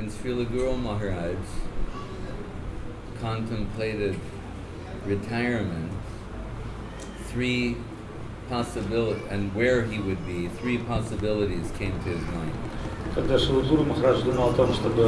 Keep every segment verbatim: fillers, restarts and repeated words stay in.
when Srila Guru Maharaj contemplated retirement, three possibilities, and where he would be, three possibilities came to his mind. Когда Шрила Гуру Махарадж думал о том, чтобы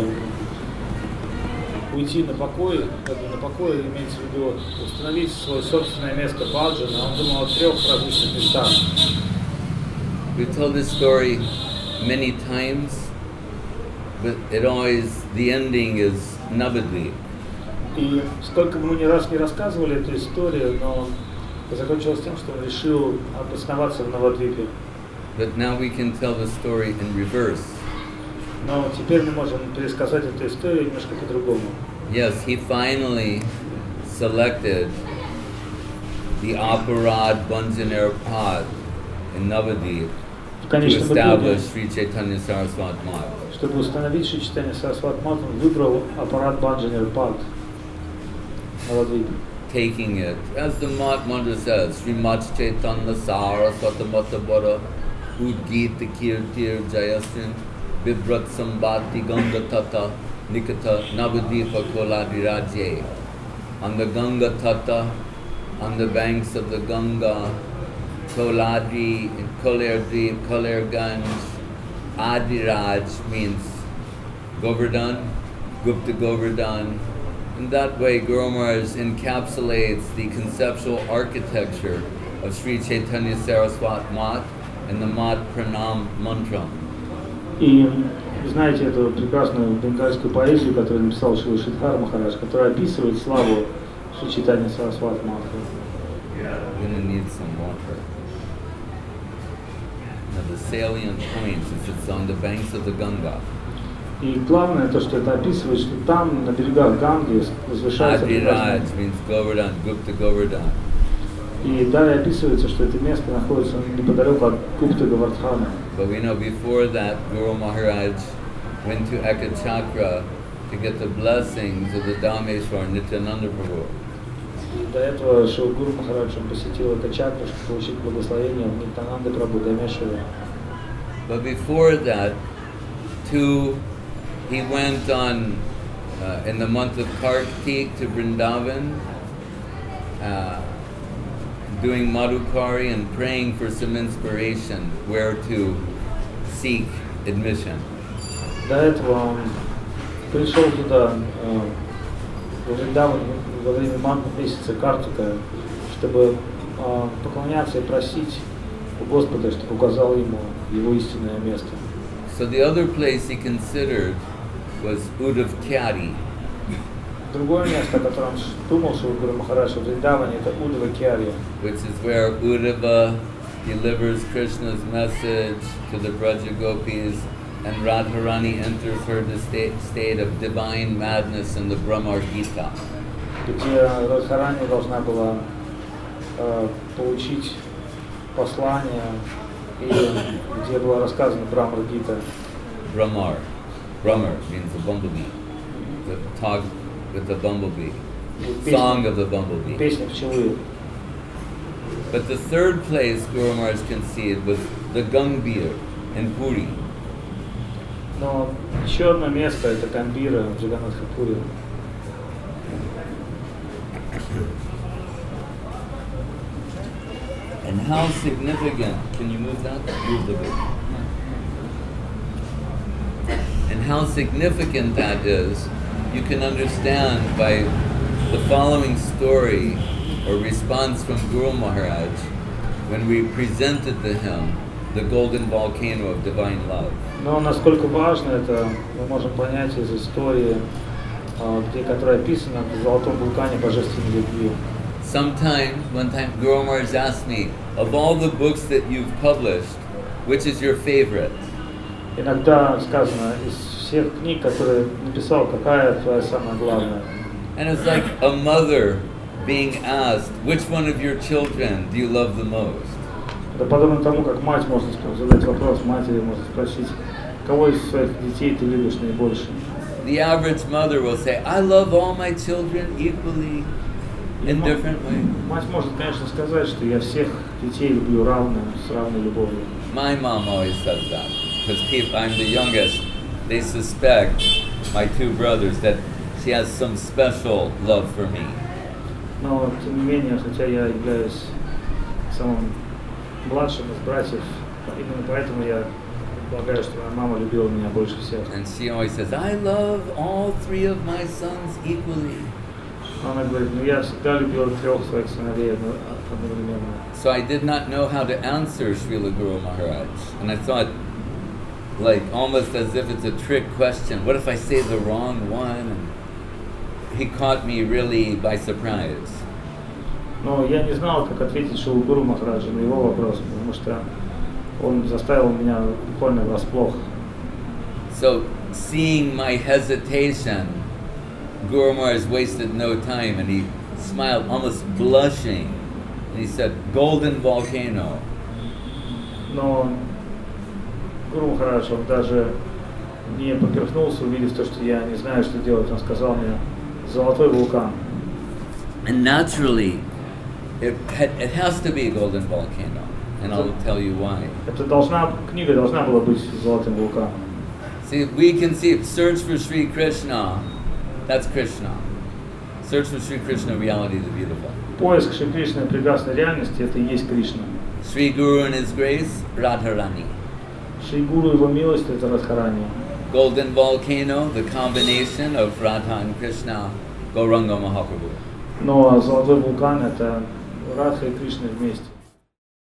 уйти на покой, на покой имеется в виду установить свое собственное место баджана, он думал о трех различных местах. We've told this story many times, but it always, the ending is Navadvip. И сколько бы мы ни раз не рассказывали эту историю, но закончилось тем, что он решил обосноваться в Навадвипе. But now we can tell the story in reverse. Но теперь мы можем пересказать эту историю немножко по-другому. Yes, he finally selected the Aparad Bhanjaner Pad in Navadvip to establish Sri Chaitanya Saraswat Math. Чтобы установить Шри Чайтанья Сарасват Мат, он выбрал Апарат Бханджанер Пад в Навадвипе. Taking it, as the Mat Mantra says, Srimat Chaitanya Saraswata Matabara Udgita Kirtir Jayasin Vibrat Sambati Ganga Tata Nikata Navadvipa Koladi Rajye. On the Ganga Tata, on the banks of the Ganga, Koladi, Kolerdeep, Kolerganj, Adiraj means Govardhan, Gupta Govardhan. In that way, Guru Maharaj encapsulates the conceptual architecture of Sri Chaitanya Saraswat Mat and the Mat Pranam Mantra. И знаете эту прекрасную бенгальскую поэзию, которую написал Шрила Шридхар Махарадж, которая описывает славу Шри Чайтанья Сарасват Мата. We're going to need some water. Now the salient point is it's on the banks of the Ganga. И главное то, что это описывает, что там на берегах Ганги возвышается Adiraj means Govardhan, Gupta Govardhan. И далее описывается, что это место находится неподалеку от Гупта Говардхана. But we know before that, Guru Maharaj went to Ekachakra to get the blessings of the Dhameshwar Nityananda Prabhu. И до этого Шрила Гуру Махарадж посетил Экачакру, чтобы получить благословение от Нитянанды Прабhu Дамешвара. But before that, to he went on uh, in the month of Kartik to Vrindavan, uh, doing Madhukari and praying for some inspiration where to seek admission. До этого он пришел туда, во Вриндаван, во время месяца Картика, чтобы поклоняться и просить у Господа, чтобы указал ему его истинное место. So the other place he considered was Uddhavkyari. Другое место, о котором думал Шрила Гуру Махарадж в Вриндаване, это Уддhavakya, which is where Uddhava delivers Krishna's message to the Braja Gopis, and Radharani enters her state, state of divine madness in the Brahmar Gita. Где Радхарани должна была э, получить послание, и где было рассказано Брахмар Гита. Brahmar. Brahmar means the bumblebee. The talk with the bumblebee. Song of the bumblebee. Песня пчелы. But the third place Guru Maharaj conceded was the Gambhir in Puri. Но еще одно место это Гамбира в Джаганнатхапуре. And how significant, can you move that? Move the bit. And how significant that is, you can understand by the following story or response from Guru Maharaj when we presented to him the golden volcano of divine love. Но насколько важно это, мы можем понять из истории, где, которая описана в золотом вулкане божественной любви. Sometime, one time, Guru Maharaj asked me, of all the books that you've published, which is your favorite? Иногда сказано, из всех книг, которые написал, какая твоя самая главная? And it's like a mother being asked, which one of your children do you love the most? Это подобно тому, как мать может задать вопрос, матери может спросить, кого из своих детей ты любишь наибольше? The average mother will say, I love all my children equally, in different ways. Мать может, конечно, сказать, что я всех детей люблю равно, с равной любовью. My mom always says that, because I'm the youngest. They suspect my two brothers, that she has some special love for me. Но, тем не менее, хотя я являюсь самым младшим из братьев, именно поэтому я полагаю, что моя мама любила меня больше всех. And she always says, I love all three of my sons equally. Она говорит, ну я всегда любила трех своих сыновей одновременно. So I did not know how to answer Srila Guru Maharaj. And I thought, like, almost as if it's a trick question. What if I say the wrong one? And he caught me really by surprise. Но я не знал, как ответить Шрила Гуру Махараджу на его вопрос, потому что он заставил меня буквально врасплох. So, seeing my hesitation, Guru Maharaj wasted no time and he smiled, almost blushing. And he said, golden volcano. Но Гуру Махарадж, он даже не поперхнулся, увидев то, что я не знаю, что делать. Он сказал мне, золотой вулкан. And naturally, it, it has to be a golden volcano. And I'll tell you why. Это должна, книга должна была быть золотым вулканом. See, we can see, search for Sri Krishna, that's Krishna. Search for Sri Krishna, reality is beautiful. Поиск Шри Кришны прекрасной реальности, это и есть Кришна. Sri Guru and his grace, Radharani. Шри Гуру его милость, это Радхарани. Golden volcano, the combination of Radha and Krishna, Gauranga Mahaprabhu. Но золотой вулкан, это Радха и Кришна вместе.